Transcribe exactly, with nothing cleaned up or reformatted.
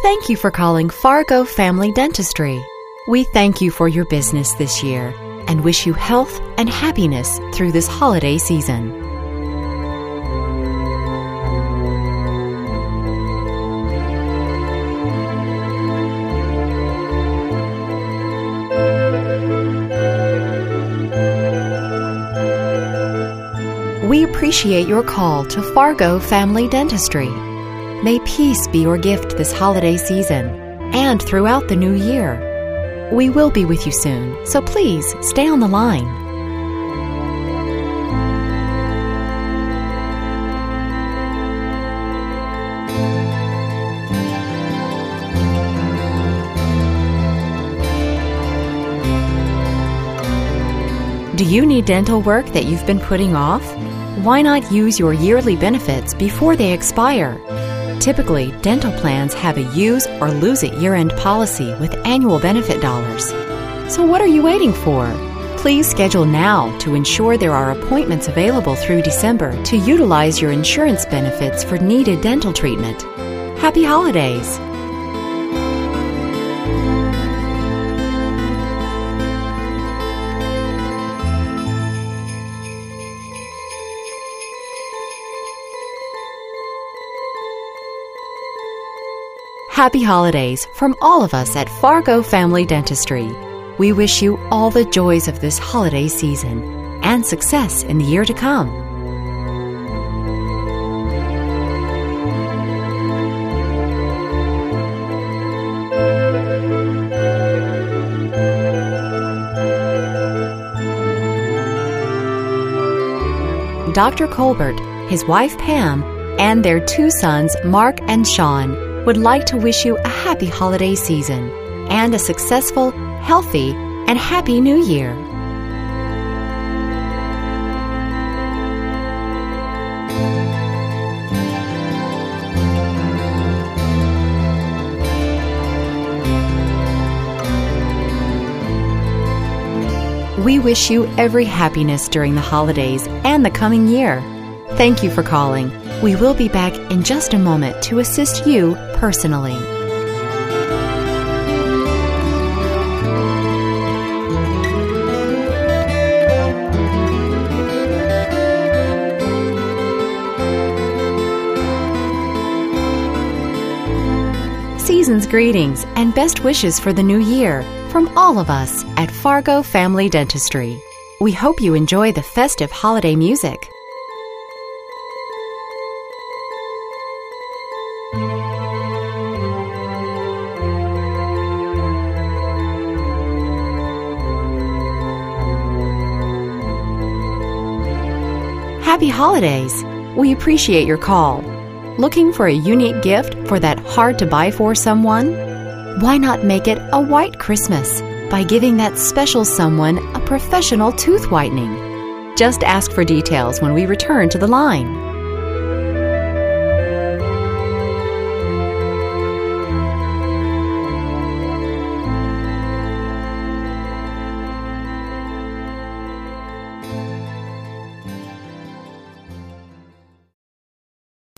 Thank you for calling Fargo Family Dentistry. We thank you for your business this year and wish you health and happiness through this holiday season. We appreciate your call to Fargo Family Dentistry. May peace be your gift this holiday season and throughout the new year. We will be with you soon, so please stay on the line. Do you need dental work that you've been putting off? Why not use your yearly benefits before they expire? Typically, dental plans have a use or lose it year-end policy with annual benefit dollars. So what are you waiting for? Please schedule now to ensure there are appointments available through December to utilize your insurance benefits for needed dental treatment. Happy holidays! Happy holidays from all of us at Fargo Family Dentistry. We wish you all the joys of this holiday season and success in the year to come. Doctor Colbert, his wife Pam, and their two sons Mark and Sean would like to wish you a happy holiday season and a successful, healthy, and happy new year. We wish you every happiness during the holidays and the coming year. Thank you for calling. We will be back in just a moment to assist you personally. Season's greetings and best wishes for the new year from all of us at Fargo Family Dentistry. We hope you enjoy the festive holiday music. Happy holidays! We appreciate your call. Looking for a unique gift for that hard-to-buy-for someone? Why not make it a white Christmas by giving that special someone a professional tooth whitening? Just ask for details when we return to the line.